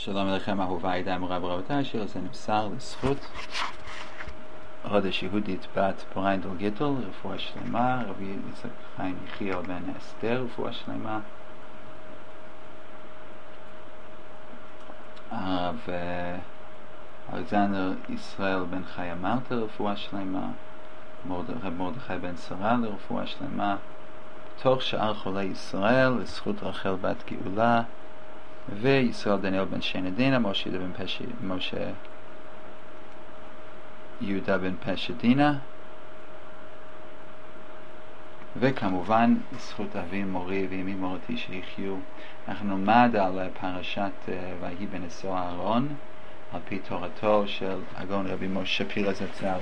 שלום לכם אהוביי דאמרה ברבותיי, שיר הזה נמסר לזכות הודש יהודית בת פריינדל גיטל, רפואה שלמה, רבי יצחק חיים יחיאל בן אסתר, רפואה שלמה, הרב אלכסנדר ישראל בן חיה מלטה, רפואה שלמה, רב מרדכי בן שרה לרפואה שלמה, תוך שאר חולי ישראל לזכות רחל בת גאולה, וישראל דניאל בן שיינה משה יהודה בן פשע דינה, וכמובן זכות אבי מורי ואמי מורתי שיחיו. אנחנו נלמד על פרשת ויהי בנשוא אהרון על פי תורתו של הגאון רבי משה שפירא זצ"ל.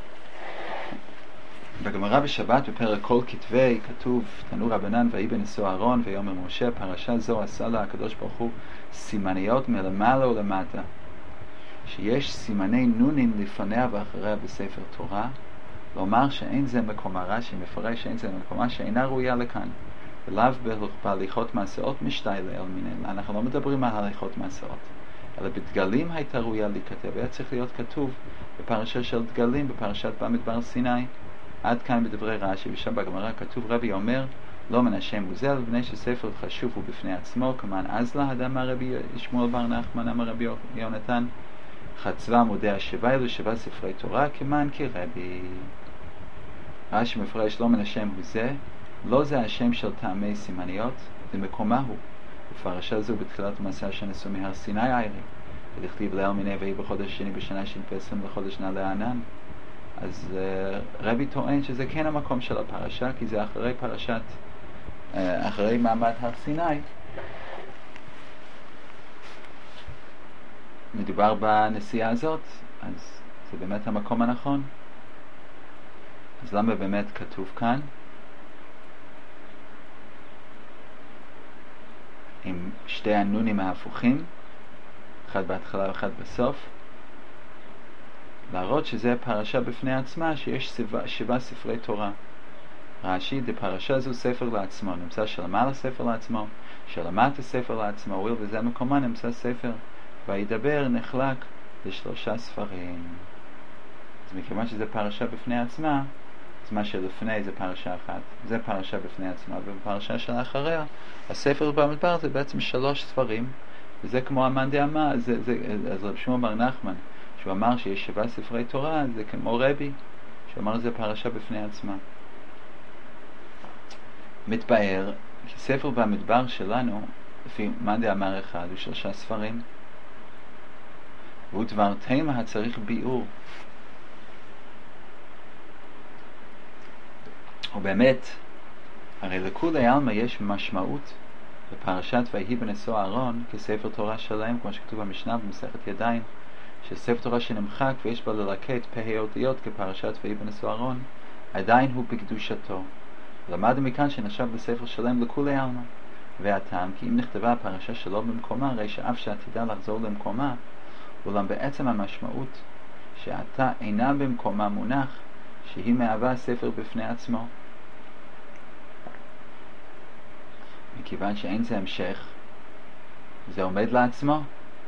בגמרא בשבת בפרק כל כתבי כתוב תנו רבנן ויהי בנשוא אהרון ויאמר משה, פרשה זו עשה לה הקדוש ברוך הוא סימניות מלמעלה ולמטה, שיש סימני נונים לפניה ואחריה בספר תורה, לומר שאין זה מקומה, רש"י מפרש שאין זה מקומה שאינה ראויה לכאן, ולאו בהליכות מסעות משתיילה אל מיניה. אנחנו לא מדברים על הליכות מסעות, אלא בדגלים הייתה ראויה להיכתב. היה צריך להיות כתוב בפרשה של דגלים, בפרשת במדבר סיני. עד כאן בדברי רש"י. ושם בגמרא כתוב רבי אומר לא מן השם הוא זה, לבני שספר חשוב הוא בפני עצמו, כמן אז לה אדם רבי שמואל בר נחמן אמר רבי יונתן, חצבה עמודי השבע אלו שבע ספרי תורה כמן כרבי. רש"י מפרש לא מן השם הוא זה, לא זה השם של טעמי סימניות, זה מקומה הוא. בפרשה זו בתחילת מסע שנסעו מהר סיני הערי, ולכתיב ליל מיני ויהי בחודש שני בשנה שנפסם לחודש נעלה ענן. אז רבי טוען שזה כן המקום של הפרשה, כי זה אחרי מעמד הר סיני. מדובר בנסיעה הזאת, אז זה באמת המקום הנכון. אז למה באמת כתוב כאן עם שתי הנונים ההפוכים, אחד בהתחלה ואחד בסוף? להראות שזה פרשה בפני עצמה, שיש שבע ספרי תורה. רש"י, דפרשה זו ספר לעצמו, נמצא שלמעלה ספר לעצמו, שלמטה ספר לעצמו, הואיל וזה מקומה נמצא ספר, וידבר נחלק לשלושה ספרים. אז מכיוון שזה פרשה בפני עצמה, אז מה שלפני זה פרשה אחת, זה פרשה בפני עצמה, ובפרשה שלאחריה הספר במדבר זה בעצם 3 ספרים, וזה כמו המאן דאמר, אז רב שמואל בר נחמן שהוא אמר שיש 7 ספרי תורה, זה כמו רבי שאמר זה פרשה בפני עצמה. מתבאר כי ספר במדבר שלנו לפי מאן דאמר אחד הוא 3 ספרים, והוא דבר תמה הצריך ביאור. ובאמת הרי לכולי עלמא יש משמעות בפרשת ויהי בנשוא אהרון כספר תורה שלהם, כמו שכתוב במשנה במסכת ידיים, שספר תורה שנמחק ויש בה ללקט פ"ה אותיות כפרשת ויהי בנשוא אהרון, עדיין הוא בקדושתו. למדנו מכאן שנחשב בספר שלם לכולי עלמא. והטעם כי אם נכתבה הפרשה שלו במקומה, הרי שאף שעתידה לחזור למקומה, אולם בעצם המשמעות שעתה אינה במקומה מונח, שהיא מהווה ספר בפני עצמו. מכיוון שאין זה המשך, זה עומד לעצמו.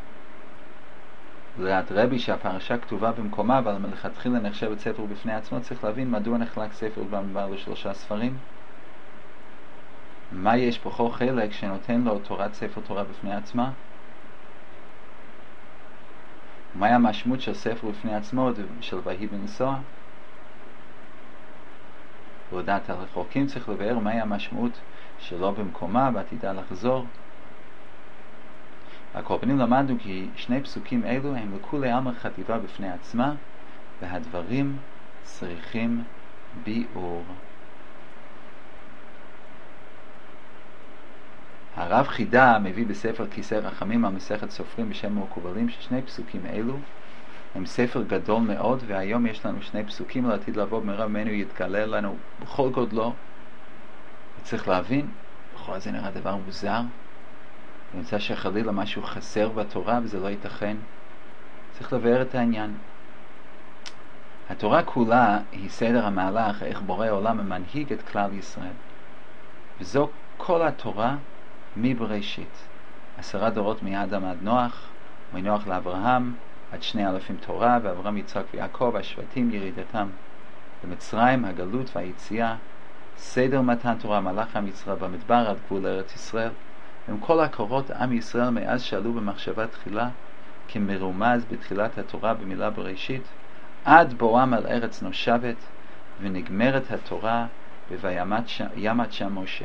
לדעת רבי שהפרשה כתובה במקומה, אבל מלכתחילה נחשבת ספר בפני עצמו, צריך להבין מדוע נחלק ספר במדבר ל3 ספרים. מה יש בכל חלק שנותן לו תורת ספר תורה בפני עצמה? מהי המשמעות של ספר בפני עצמו של ויהי בנשוא? לדעת הרחוקים צריך לבאר מהי המשמעות שלא במקומה ועתידה לחזור. הקורבנים למדנו כי 2 פסוקים אלו הם לכולי עלמא חטיבה בפני עצמה, והדברים צריכים ביאור. הרב חידה מביא בספר כיסא רחמים על מסכת סופרים בשם המקובלים ש2 פסוקים אלו הם ספר גדול מאוד, והיום יש לנו 2 פסוקים לעתיד לבוא במהרה ממנו יתגלה לנו בכל גודלו. צריך להבין, בכל זה נראה דבר מוזר, נמצא שחלילה משהו חסר בתורה וזה לא ייתכן. צריך לבאר את העניין. התורה כולה היא סדר המהלך איך בורא העולם מנהיג את כלל ישראל, וזו כל התורה מבראשית. 10 דורות מאדם עד נוח, מנוח לאברהם עד 2,000 תורה, ואברהם יצחק ויעקב, השבטים ירידתם למצרים, הגלות והיציאה, סדר מתן תורה, מלאך עם ישראל במדבר עד גבול ארץ ישראל. עם כל הקורות עם ישראל מאז שעלו במחשבה תחילה כמרומז בתחילת התורה במילה בראשית, עד בואם על ארץ נושבת ונגמרת התורה וימת שם משה.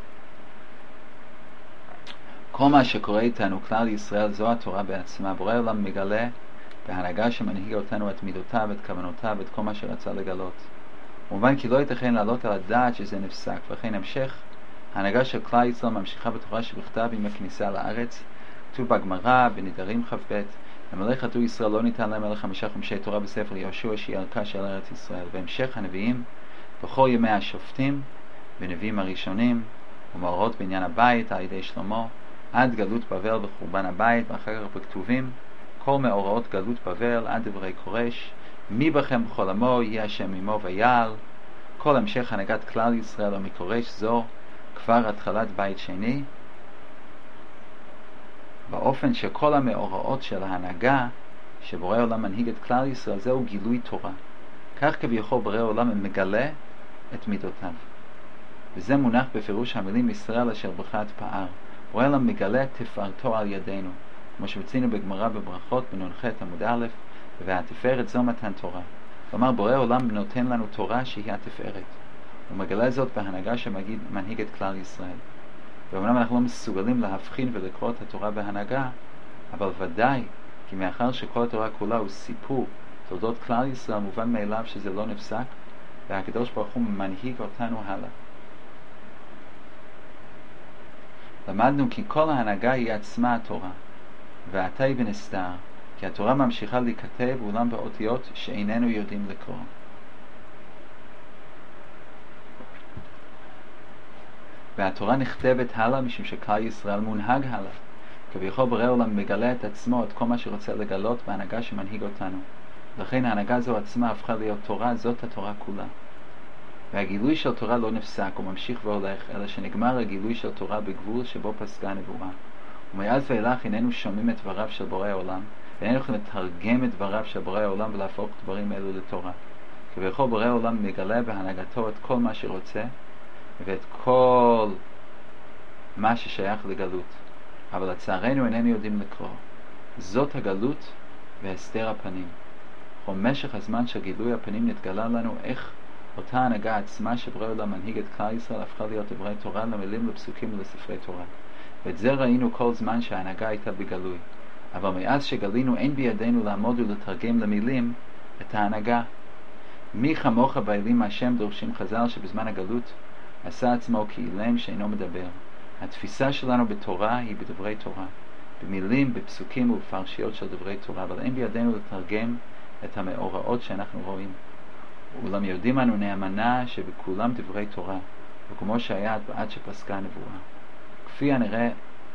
כל מה שקורה איתנו, כלל ישראל, זו התורה בעצמה. בורא עולם מגלה בהנהגה שמנהיג אותנו את מידותיו, את כוונותיו, את כל מה שרצה לגלות. כמובן כי לא ייתכן לעלות על הדעת שזה נפסק, ולכן המשך ההנהגה של כלל ישראל ממשיכה בתורה שבכתב עם הכניסה לארץ. כתוב בגמרא בנדרים כ"ב, למלא חטאו ישראל לא ניתן להם אלא 5 חומשי תורה בספר יהושע שהיא ערכה של ארץ ישראל. והמשך הנביאים בכל ימי השופטים ונביאים הראשונים ומאורות בעניין הבית על ידי שלמה עד גלות בבל וחורבן הבית, ואחר כך בכתובים כל מאורעות גלות בבל עד דברי קורש, מי בכם בכל עמו יהיה השם עמו ויעל. כל המשך הנהגת כלל ישראל ומקורש זו כבר התחלת בית שני, באופן שכל המאורעות של ההנהגה שבורא עולם מנהיג את כלל ישראל זהו גילוי תורה. כך כביכול בורא עולם מגלה את מידותיו, וזה מונח בפירוש המילים ישראל אשר בך אתפאר. בורא עולם מגלה תפארתו על ידינו, כמו שמצינו בגמרא בברכות בנ"ח עמוד א', והתפארת זו מתן תורה. כלומר בורא עולם נותן לנו תורה שהיא התפארת, הוא מגלה זאת בהנהגה שמנהיג את כלל ישראל. ואומנם אנחנו לא מסוגלים להבחין ולקרוא את התורה בהנהגה, אבל ודאי כי מאחר שכל התורה כולה הוא סיפור תולדות כלל ישראל, מובן מאליו שזה לא נפסק, והקדוש ברוך הוא מנהיג אותנו הלאה. למדנו כי כל ההנהגה היא עצמה התורה, ועתה היא בנסתר, כי התורה ממשיכה להיכתב אולם באותיות שאיננו יודעים לקרוא. והתורה נכתבת הלאה משום שכלל ישראל מונהג הלאה. כביכול בורא עולם מגלה את עצמו, את כל מה שרוצה לגלות בהנהגה שמנהיג אותנו. לכן ההנהגה זו עצמה הפכה להיות תורה, זאת התורה כולה. והגילוי של תורה לא נפסק, הוא ממשיך והולך, אלא שנגמר הגילוי של תורה בגבול שבו פסקה הנבואה. ומאז ואילך איננו שומעים את דבריו של בורא עולם, ואיננו יכולים לתרגם את דבריו של בורא עולם ולהפוך דברים אלו לתורה. כביכול בורא עולם מגלה בהנהגתו את כל מה שרוצה, ואת כל מה ששייך לגלות, אבל לצערנו איננו יודעים לקרוא. זאת הגלות והסתר הפנים. במשך הזמן של גילוי הפנים נתגלה לנו איך אותה הנהגה עצמה שבורא עולם מנהיג את כלל ישראל הפכה להיות דברי תורה למילים, לפסוקים ולספרי תורה. ואת זה ראינו כל זמן שההנהגה הייתה בגלוי. אבל מאז שגלינו אין בידינו לעמוד ולתרגם למילים את ההנהגה. מי כמוך באלים השם, דורשים חז"ל, שבזמן הגלות עשה עצמו כאילם שאינו מדבר. התפיסה שלנו בתורה היא בדברי תורה, במילים, בפסוקים ובפרשיות של דברי תורה, אבל אין בידינו לתרגם את המאורעות שאנחנו רואים. אולם יודעים אנו נאמנה שבכולם דברי תורה, וכמו שהיה עד שפסקה הנבואה. כפי הנראה,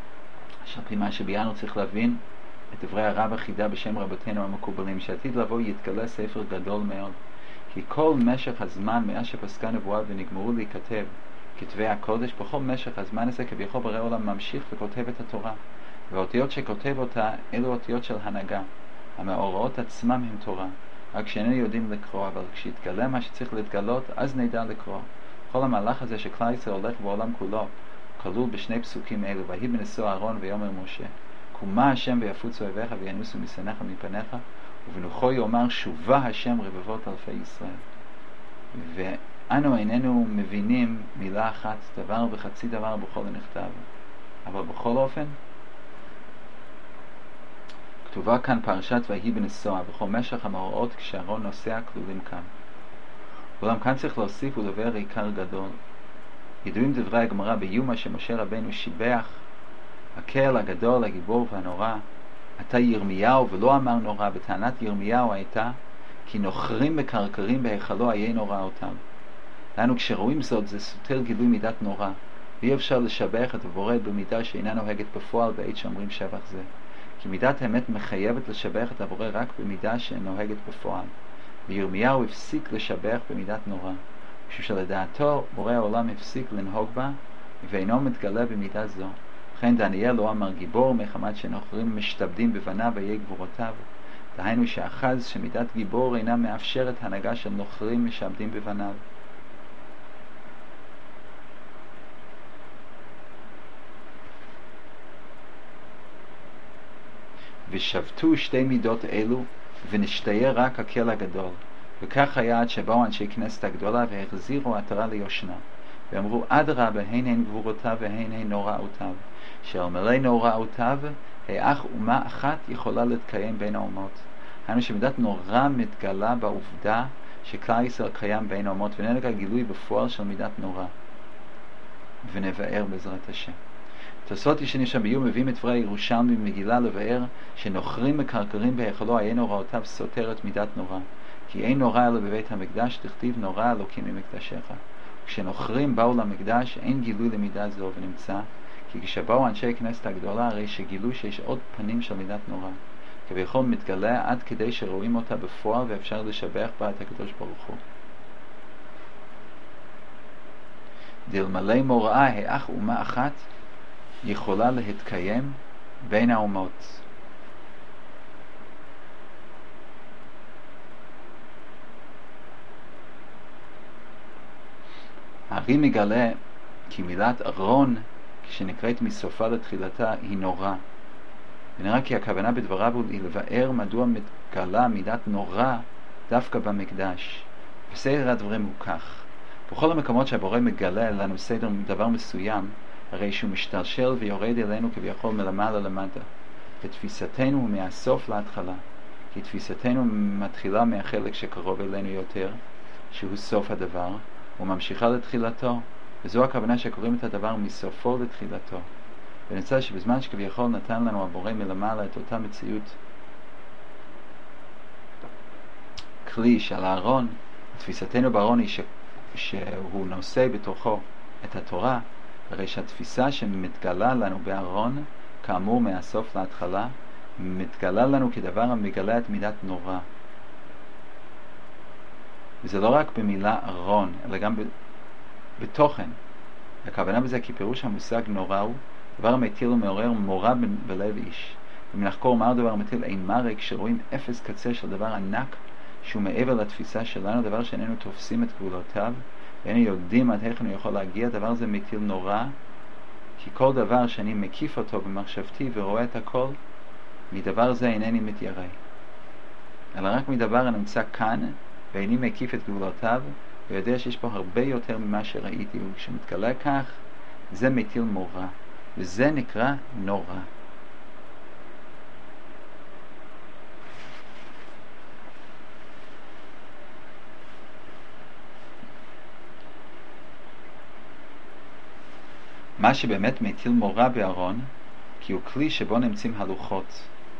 שעל מה שביארנו צריך להבין את דברי הרב החידה בשם רבותינו המקובלים, שעתיד לבוא יתגלה ספר גדול מאוד. כי כל משך הזמן מאז שפסקה נבואה ונגמרו להיכתב כתבי הקודש, בכל משך הזמן הזה כביכול בורא עולם ממשיך וכותב את התורה, והאותיות שכותב אותה אלו אותיות של הנהגה. המאורעות עצמם הם תורה, רק שאיננו יודעים לקרוא, אבל כשיתגלה מה שצריך להתגלות אז נדע לקרוא. כל המהלך הזה שכלל ישראל הולך בעולם כולו כלול בשני פסוקים אלו, ויהי בנשוא אהרון ויאמר משה, קומה השם ויפוצו אויביך וינוסו משנאיך מפניך, ובנוחו יאמר שובה השם רבבות אלפי ישראל. ואנו איננו מבינים מילה אחת, דבר וחצי דבר בכל הנכתב, אבל בכל אופן כתובה כאן פרשת ויהי בנשוא, בכל משך המאורעות כשאהרון נוסע כלולים כאן. אולם כאן צריך להוסיף ולבאר עיקר גדול. ידועים דברי הגמרא ביומא שמשה רבנו שיבח הקהל הגדול, הגיבור והנורא. עתה ירמיהו ולא אמר נורא, וטענת ירמיהו הייתה כי נוחרים מקרקרים בהיכלו היה נורא אותם. לנו כשרואים זאת זה סותר גילוי מידת נורא, ואי אפשר לשבח את הבורא במידה שאינה נוהגת בפועל בעת שאומרים שבח זה. כי מידת האמת מחייבת לשבח את הבורא רק במידה שנוהגת בפועל, וירמיהו הפסיק לשבח במידת נורא, משום שלדעתו בורא העולם הפסיק לנהוג בה ואינו מתגלה במידה זו. לכן דניאל לא אמר גיבור מחמת שנוכרים משתבדים בבניו ויהיה גבורותיו. דהיינו שאחז שמידת גיבור אינה מאפשרת הנהגה של נוכרים משעבדים בבניו. ושבתו שתי מידות אלו ונשתהיה רק הקל הגדול. וכך היה עד שבאו אנשי כנסת הגדולה והחזירו עטרה ליושנה. ואמרו אדרבה הן גבורותיו והן נוראותיו. שאלמלא נוראותיו האח אומה אחת יכולה להתקיים בין האומות. היינו שמידת נורא מתגלה בעובדה שכלל ישראל קיים בין האומות, ונלגע גילוי בפועל של מידת נורא. ונבאר בעזרת השם. תוספות ישנים שם ביום מביאים את דברי ירושלמי במגילה לבאר שנוכרים מקרקרים בהיכלו היה נוראותיו סותר את מידת נורא. כי אין נורא אלא בבית המקדש, תכתיב נורא אלוקים ממקדשך. כשנוכרים באו למקדש אין גילוי למידה זו, ונמצא כי כשבאו אנשי כנסת הגדולה הרי שגילו שיש עוד פנים של מידת נורא. כביכול מתגלה עד כדי שרואים אותה בפועל ואפשר לשבח בה את הקדוש ברוך הוא. דלמלא מוראה האח אומה אחת יכולה להתקיים בין האומות. הרי מגלה כי מילת ארון כשנקראת מסופה לתחילתה היא נורא. ונראה כי הכוונה בדבריו היא לבאר מדוע מתגלה מידת נורא דווקא במקדש. בסדר הדברים הוא כך. בכל המקומות שהבורא מגלה לנו סדר דבר מסוים, הרי שהוא משתלשל ויורד אלינו כביכול מלמעלה למטה. ותפיסתנו הוא מהסוף להתחלה. כי תפיסתנו מתחילה מהחלק שקרוב אלינו יותר, שהוא סוף הדבר, וממשיכה לתחילתו. וזו הכוונה שקוראים את הדבר מסופו לתחילתו. ונמצא שבזמן שכביכול נתן לנו הבורא מלמעלה את אותה מציאות כלי של הארון, תפיסתנו בארון היא שהוא נושא בתוכו את התורה, הרי שהתפיסה שמתגלה לנו בארון, כאמור מהסוף להתחלה, מתגלה לנו כדבר המגלה את מידת נורא. וזה לא רק במילה ארון, אלא גם בתוכן. הכוונה בזה כי פירוש המושג נורא הוא דבר המטיל ומעורר מורא בלב איש. ומנחקור מה הדבר המטיל אימה רי כשרואים אפס קצה של דבר ענק שהוא מעבר לתפיסה שלנו, דבר שאיננו תופסים את גבולותיו ואיננו יודעים עד איך הוא יכול להגיע. דבר זה מטיל נורא כי כל דבר שאני מקיף אותו במחשבתי ורואה את הכל, מדבר זה אינני מתיירא, אלא רק מדבר הנמצא כאן ואיני מקיף את גבולותיו ויודע שיש פה הרבה יותר ממה שראיתי, וכשמתגלה כך זה מטיל מורא, וזה נקרא נורא. מה שבאמת מטיל מורא בארון, כי הוא כלי שבו נמצאים הלוחות.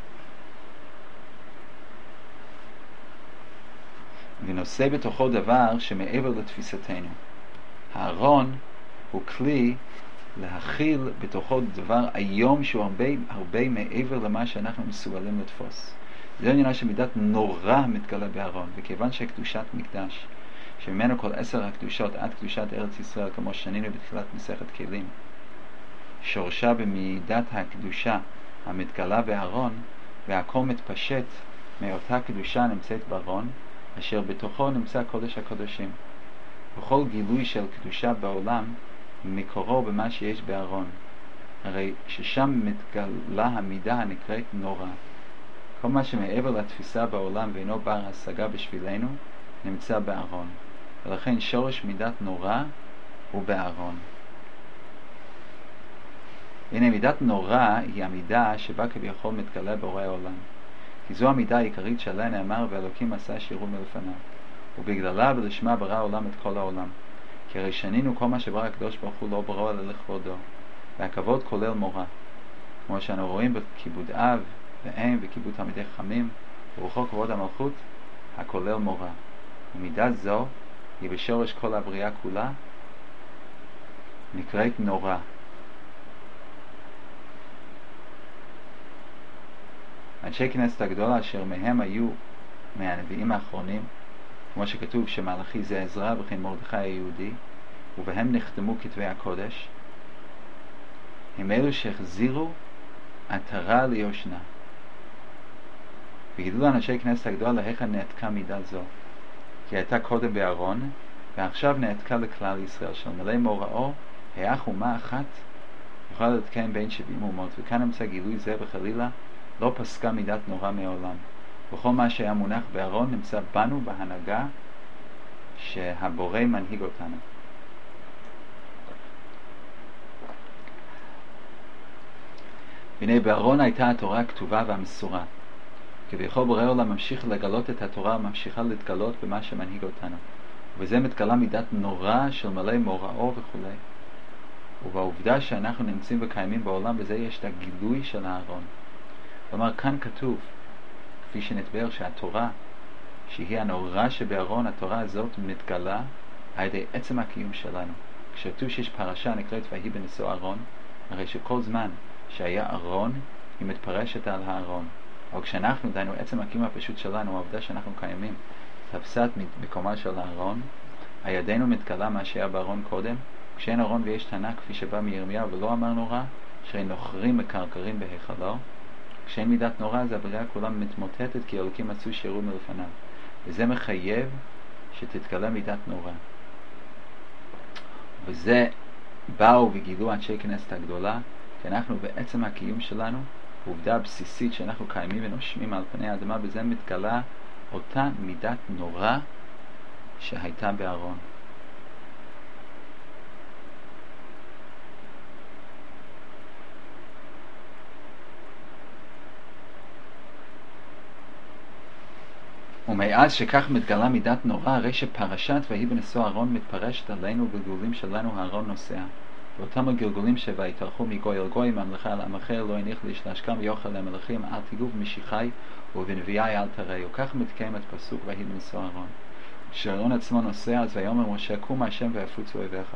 ונושא בתוכו דבר שמעבר לתפיסתנו. הארון הוא כלי להכיל בתוכו דבר היום שהוא הרבה מעבר למה שאנחנו מסוגלים לתפוס. זה עניין שמידת נורא מתגלה בארון, וכיוון שקדושת מקדש, שממנו כל 10 הקדושות עד קדושת ארץ ישראל, כמו שנינו בתחילת מסכת כלים, שורשה במידת הקדושה המתגלה בארון, והכל מתפשט מאותה קדושה נמצאת בארון, אשר בתוכו נמצא קודש הקודשים. בכל גילוי של קדושה בעולם מקורו במה שיש בארון, הרי ששם מתגלה המידה הנקראת נורא. כל מה שמעבר לתפיסה בעולם ואינו בר השגה בשבילנו נמצא בארון, ולכן שורש מידת נורא הוא בארון. הנה מידת נורא היא המידה שבה כביכול מתגלה בורא העולם, כי זו המידה העיקרית שעליה נאמר ואלוקים עשה שירו מלפניו, ובגללה ולשמה ברא העולם את כל העולם. כי הרי שנינו כל מה שברא הקדוש ברוך הוא לא ברא אלא לכבודו, והכבוד כולל מורא, כמו שאנו רואים בכיבוד אב ואם וכיבוד תלמידי חכמים ורוחו כבוד המלכות הכולל מורא. ומידה זו היא בשורש כל הבריאה כולה נקראת נורא. אנשי כנסת הגדולה אשר מהם היו מהנביאים האחרונים, כמו שכתוב שמלאכי זה עזרא וכן מרדכי היהודי, ובהם נחתמו כתבי הקודש, הם אלו שהחזירו עטרה ליושנה. וגידלו אנשי כנסת הגדולה להיכן נעתקה מידה זו, כי הייתה קודם בארון, ועכשיו נעתקה לכלל ישראל, של מלא מוראו, היאך אומה אחת יכולה להתקיים בין 70 אומות. וכאן נמצא גילוי זה, וחלילה לא פסקה מידת נורא מעולם. וכל מה שהיה מונח בארון נמצא בנו בהנהגה שהבורא מנהיג אותנו. והנה בארון הייתה התורה הכתובה והמסורה. כביכול בורא עולם ממשיך לגלות את התורה וממשיכה להתגלות במה שמנהיג אותנו. ובזה מתגלה מידת נורא של מלא מוראו וכו'. ובעובדה שאנחנו נמצאים וקיימים בעולם, בזה יש את הגילוי של הארון. כלומר, כאן כתוב, כפי שנתבהר, שהתורה, שהיא הנורא שבארון, התורה הזאת מתגלה על ידי עצם הקיום שלנו. כשכתוב שיש פרשה נקראת ויהי בנשוא אהרון, הרי שכל זמן שהיה ארון, היא מתפרשת על הארון. אבל כשאנחנו דיינו עצם הקיום הפשוט שלנו, העובדה שאנחנו קיימים, תפסת מקומה של הארון, הידינו מתגלה מה שהיה בארון קודם. כשאין ארון ויש תנא, כפי שבא מירמיהו ולא אמר נורא, שהרי נוחרים מקרקרים בהיכלו. כשאין מידת נורא, אז הבריאה כולם מתמוטטת, כי אלוקים מצאו שירו מלפניו. וזה מחייב שתתגלה מידת נורא. וזה באו וגילו אנשי כנסת הגדולה, כי אנחנו בעצם הקיום שלנו, העובדה הבסיסית שאנחנו קיימים ונושמים על פני האדמה, בזה מתגלה אותה מידת נורא שהייתה בארון. ומאז שכך מתגלה מידת נורא, הרי שפרשת ויהי בנשוא אהרון מתפרשת עלינו בגלגולים שלנו הארון נוסע. ואותם הגלגולים שויתהלכו מגוי אל גוי, ממלכה על עם אחר, לא הניח לאיש להשכם ויאכל למלכים, אל תיגעו במשיחי ובנביאי אל תרעו. כך מתקיים את פסוק ויהי בנשוא אהרון. כשאהרון עצמו נוסע, אז ויאמר משה קום השם ויפוצו אויביך.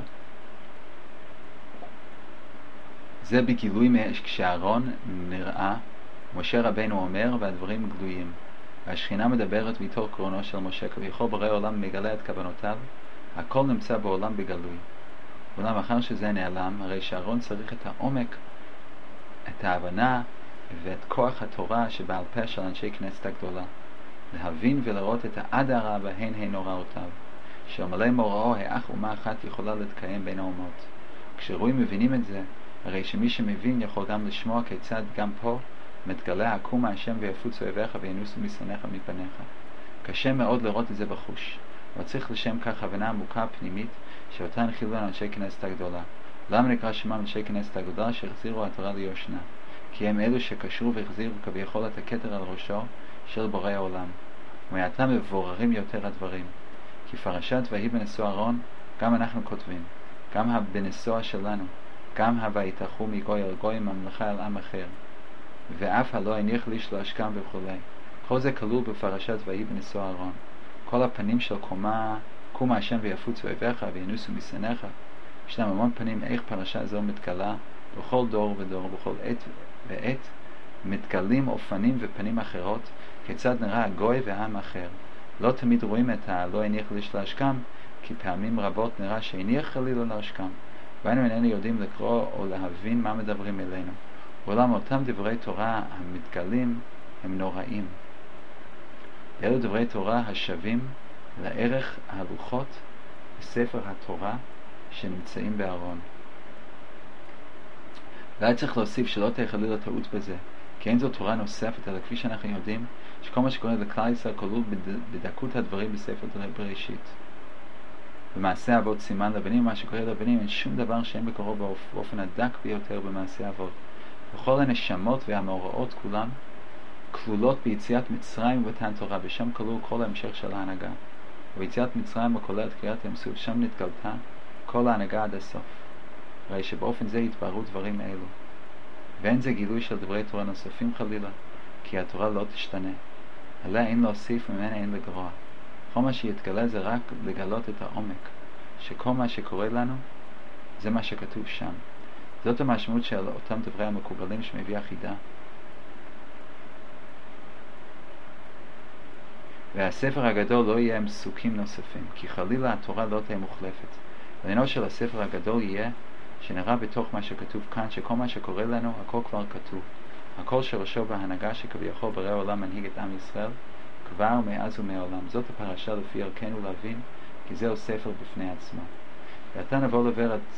זה בגילוי כשאהרון נראה, משה רבנו אומר והדברים גלויים. והשכינה מדברת מתוך קרונו של משה, כביכול בורא עולם מגלה את כוונותיו, הכל נמצא בעולם בגלוי. אולם אחר שזה נעלם, הרי שאהרון צריך את העומק, את ההבנה ואת כוח התורה שבעל פה של אנשי כנסת הגדולה, להבין ולראות את האדרה והן הן נוראותיו, שמלא מוראו האח אומה אחת יכולה להתקיים בין האומות. כשרואים מבינים את זה, הרי שמי שמבין יכול גם לשמוע כיצד גם פה מתגלה הקום השם ויפוצו אויביך וינוסו משנאיך מפניך. קשה מאוד לראות את זה בחוש, אבל צריך לשם כך הבנה עמוקה פנימית שאותה הנחילו לאנשי כנסת הגדולה. למה נקרא שמם אנשי כנסת הגדולה? שהחזירו עטרה ליושנה, כי הם אלו שקשרו והחזירו כביכול את הכתר על ראשו של בורא העולם. ומעתה מבוררים יותר הדברים, כי פרשת ויהי בנשוא אהרון גם אנחנו כותבים, גם בנשוא שלנו, גם ויתהלכו מגוי אל גוי, ממלכה על עם אחר, ואף הלא הניח לאיש להשכם וכו'. כל זה כלול בפרשת ויהי בנשוא אהרון. כל הפנים של קום השם ויפוצו אויביך וינוסו משנאיך, ישנם המון פנים איך פרשה זו מתגלה בכל דור ודור, בכל עת ועת מתגלים אופנים ופנים אחרות, כיצד נראה הגוי והעם אחר. לא תמיד רואים את הלא הניח לאיש להשכם, כי פעמים רבות נראה שהניח חלילה להשכם, ואנו איננו יודעים לקרוא או להבין מה מדברים אלינו. ואולם אותם דברי תורה המתגלים הם נוראים. אלו דברי תורה השווים לערך ההלוכות בספר התורה שנמצאים בארון. ואולי צריך להוסיף שלא תהיה חלילה טעות בזה, כי אין זו תורה נוספת, אלא כפי שאנחנו יודעים שכל מה שקורה לכלל ישראל כלול בדקות הדברים בספר בראשית. במעשה אבות סימן לבנים, מה שקורה לבנים, אין שום דבר שאין בקורו באופן הדק ביותר במעשה אבות. וכל הנשמות והמאורעות כולם כלולות ביציאת מצרים ובתן תורה, ושם כלול כל ההמשך של ההנהגה. וביציאת מצרים וכוללת קריאת ים סוף, שם נתגלתה כל ההנהגה עד הסוף. הרי שבאופן זה התבררו דברים אלו. ואין זה גילוי של דברי תורה נוספים חלילה, כי התורה לא תשתנה. עליה אין להוסיף וממנה אין לגרוע. כל מה שיתגלה זה רק לגלות את העומק, שכל מה שקורה לנו זה מה שכתוב שם. זאת המשמעות של אותם דברי המקובלים שמביא החידה. והספר הגדול לא יהיה עם פסוקים נוספים, כי חלילה התורה לא תהיה מוחלפת. עניינו של הספר הגדול יהיה שנראה בתוך מה שכתוב כאן, שכל מה שקורה לנו, הכל כבר כתוב. הכל שראשו בהנהגה שכביכול ברא העולם מנהיג את עם ישראל, כבר מאז ומעולם. זאת הפרשה לפי ערכנו להבין, כי זהו ספר בפני עצמו. ועתה נבוא לבר את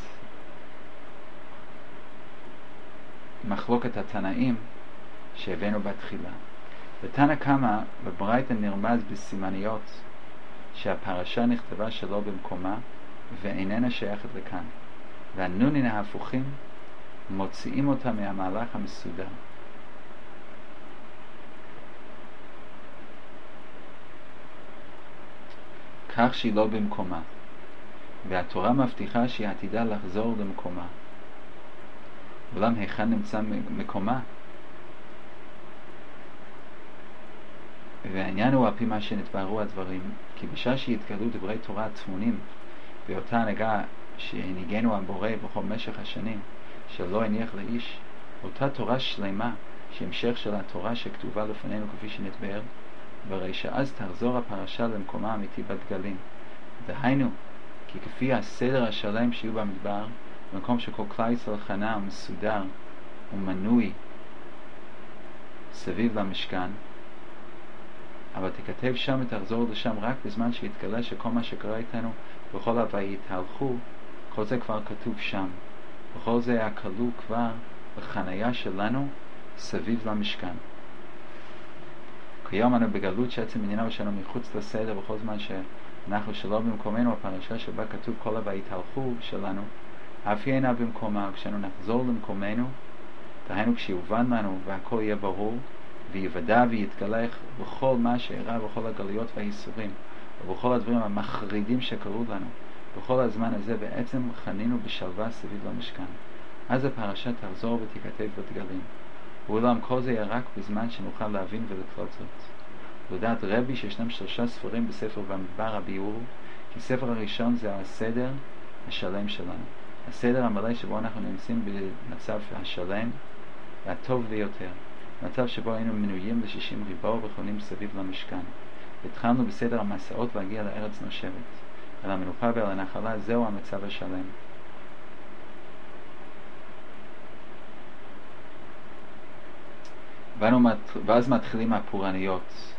מחלוקת התנאים שהבאנו בתחילה. בתנא קמא בברייתא נרמז בסימניות שהפרשה נכתבה שלא במקומה ואיננה שייכת לכאן, והנונים ההפוכים מוציאים אותה מהמהלך המסודר. כך שהיא לא במקומה, והתורה מבטיחה שהיא עתידה לחזור למקומה. אולם היכן נמצא מקומה? והעניין הוא על פי מה שנתבהרו הדברים, כי בשעה שהתגלו דברי תורה טמונים באותה הנהגה שהנהיגנו הבורא בכל משך השנים, שלא הניח לאיש, אותה תורה שלמה שהמשך של התורה שכתובה לפנינו כפי שנתבהר, והרי שאז תחזור הפרשה למקומה האמיתי בדגלים. דהיינו, כי כפי הסדר השלם שיהיו במדבר, במקום שכל כלל ישראל חנה ומסודר ומנוי סביב למשכן, אבל תכתב שם ותחזור לשם רק בזמן שהתגלה שכל מה שקרה איתנו בכל ה"ויתהלכו", כל זה כבר כתוב שם. בכל זה היה כלוא כבר בחנייה שלנו סביב למשכן. כיום אנו בגלות שעצם ענייניו שלנו מחוץ לסדר, בכל זמן שאנחנו שלא במקומנו, הפרשה שבה כתוב כל ה"ויתהלכו" שלנו אף היא אינה במקומה. כשאנו נחזור למקומנו, דהיינו כשיובן לנו והכל יהיה ברור ויוודע ויתגלח בכל מה שאירע, בכל הגלויות והייסורים ובכל הדברים המחרידים שקרו לנו, בכל הזמן הזה בעצם חנינו בשלווה סביב למשכן. אז הפרשה תחזור ותיכתב בדגלים. ואולם כל זה יהיה רק בזמן שנוכל להבין ולקלוט זאת. לדעת רבי שישנם 3 ספרים בספר במדבר הביאור, כי ספר הראשון זה הסדר השלם שלנו, הסדר המלא שבו אנחנו נמצאים במצב השלם והטוב ביותר, מצב שבו היינו מנויים ל60 ריבוע וחונים סביב למשכן. התחלנו בסדר המסעות להגיע לארץ נושבת, על המנוחה ועל הנחלה. זהו המצב השלם. ואז מתחילים הפורעניות.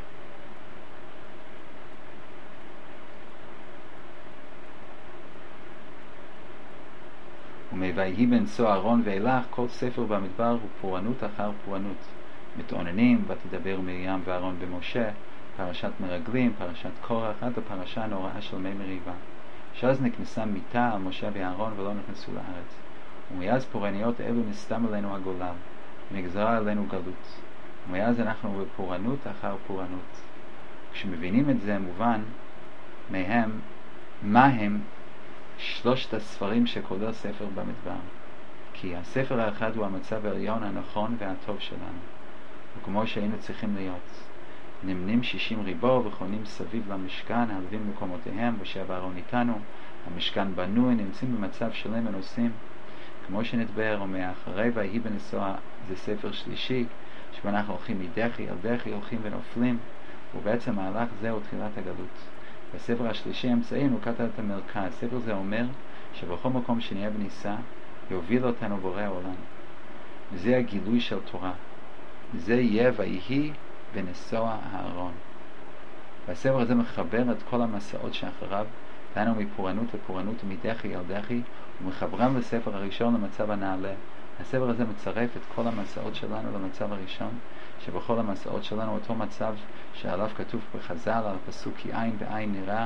ומויהי בנשוא אהרון ואילך, כל ספר במדבר הוא פורענות אחר פורענות. מתאוננים, ותדבר מרים ואהרון במשה, פרשת מרגלים, פרשת קורח, עד הפרשה הנוראה של מי מריבה. שאז נכנסה מיתה על משה ואהרון ולא נכנסו לארץ. ומאז פורעניות אלו נסתם עלינו הגולל, ונגזרה עלינו גלות. ומאז אנחנו בפורענות אחר פורענות. כשמבינים את זה מובן מהם מה הם 3 הספרים שכולל ספר במדבר. כי הספר האחד הוא המצב העליון הנכון והטוב שלנו, וכמו שהיינו צריכים להיות. נמנים 60 ריבוע וחונים סביב למשכן, הלווים מקומותיהם, משה ואהרון איתנו, המשכן בנוי, נמצאים במצב שלם ונוסעים. כמו שנתבהר, ומאחרי ויהי בנשוא זה ספר שלישי, שבו אנחנו הולכים מדחי אל דחי, הולכים ונופלים, ובעצם מהלך זהו תחילת הגלות. בספר השלישי האמצעי הוא כתב את המרכז. ספר זה אומר שבכל מקום שנהיה בניסה יוביל אותנו בורא העולם. וזה הגילוי של תורה. זה יהיה ויהי בנשוא אהרון. והספר הזה מחבר את כל המסעות שאחריו, דהיינו מפורענות לפורענות ומדחי אל דחי, ומחברם לספר הראשון למצב הנעלה. הספר הזה מצרף את כל המסעות שלנו למצב הראשון, שבכל המסעות שלנו אותו מצב שעליו כתוב בחז"ל על הפסוק כי עין בעין נראה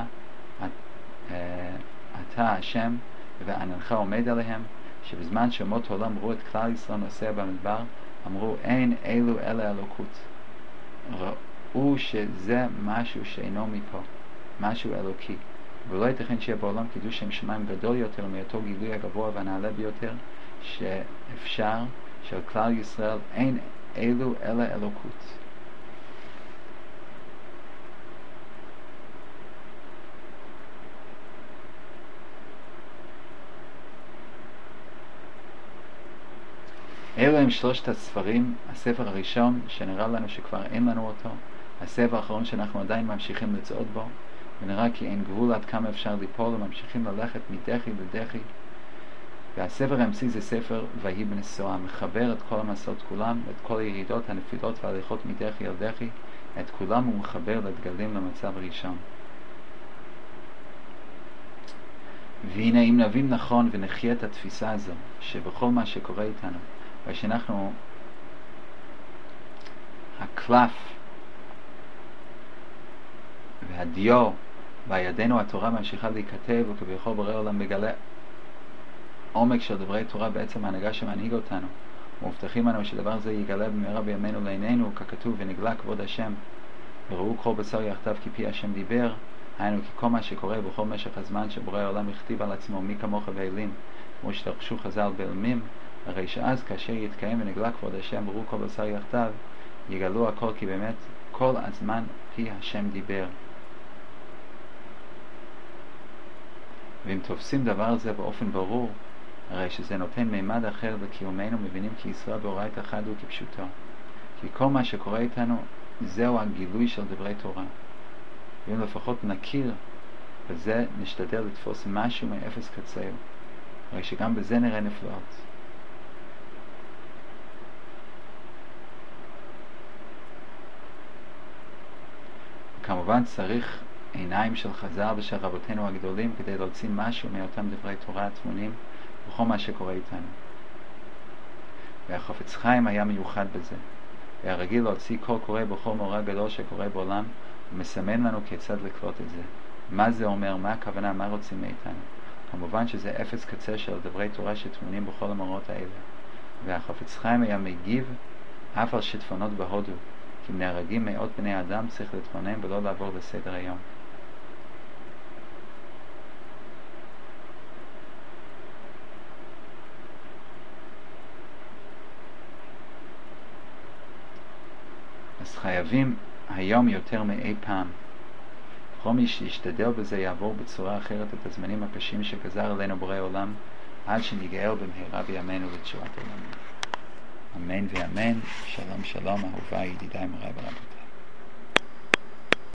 אתה השם ועננך עומד עליהם, שבזמן שמות העולם ראו את כלל ישראל נוסע במדבר, אמרו אין אלו אלא אלוקות. ראו שזה משהו שאינו מפה, משהו אלוקי, ולא ייתכן שיהיה בעולם קידוש שם שמיים גדול יותר מאותו גילוי הגבוה והנעלה ביותר שאפשר של כלל ישראל. אין אלו אלא אלוקות. אלו הם 3 הספרים. הספר הראשון שנראה לנו שכבר אין לנו אותו, הספר האחרון שאנחנו עדיין ממשיכים לצעוד בו, ונראה כי אין גבול עד כמה אפשר ליפול, וממשיכים ללכת מדחי לדחי, והספר האמצעי זה ספר ויהי בנשואה, מחבר את כל המסעות כולם, את כל הירידות, הנפילות וההליכות מדחי אל דחי, את כולם הוא מחבר לדגלים למצב הראשון. והנה אם נבין נכון ונחיה את התפיסה הזו, שבכל מה שקורה איתנו, ושאנחנו הקלף והדיו בידינו התורה ממשיכה להיכתב, וכביכול בורא עולם מגלה עומק של דברי תורה, בעצם ההנהגה שמנהיג אותנו. מובטחים לנו שדבר זה יגלה במהרה בימינו לעינינו, ככתוב ונגלה כבוד השם וראו כל בשר יחדיו כי פי השם דיבר. היינו כי כל מה שקורה בכל משך הזמן שבורא העולם הכתיב על עצמו מי כמוך ואלים, כמו שתרחשו חז"ל באלמים, הרי שאז כאשר יתקיים ונגלה כבוד השם וראו כל בשר יחדיו, יגלו הכל כי באמת כל הזמן פי השם דיבר. ואם תופסים דבר זה באופן ברור, הרי שזה נותן מימד אחר לקיומנו, מבינים כי ישראל באורייתא חד הוא כפשוטו. כי כל מה שקורה איתנו זהו הגילוי של דברי תורה. ואם לפחות נכיר בזה, נשתדל לתפוס משהו מאפס קצהו, הרי שגם בזה נראה נפלאות. כמובן צריך עיניים של חז"ל ושל רבותינו הגדולים כדי להוציא משהו מאותם דברי תורה הטמונים בכל מה שקורה איתנו. והחפץ חיים היה מיוחד בזה, והרגיל להוציא קול קורא בכל מאורע גדול שקורה בעולם, ומסמן לנו כיצד לקלוט את זה. מה זה אומר, מה הכוונה, מה רוצים מאיתנו. כמובן שזה אפס קצה של דברי תורה שטמונים בכל המאורעות האלה. והחפץ חיים היה מגיב אף על שיטפונות בהודו, כי נהרגים מאות בני אדם, צריך להתבונן ולא לעבור לסדר היום. אז חייבים היום יותר מאי פעם. כל מי שישתדל בזה יעבור בצורה אחרת את הזמנים הקשים שגזר עלינו בורא עולם, עד שניגאל במהרה בימינו לתשועת עולמנו. אמן ואמן. שלום שלום אהוביי, ידידיי מוריי ורבותיי.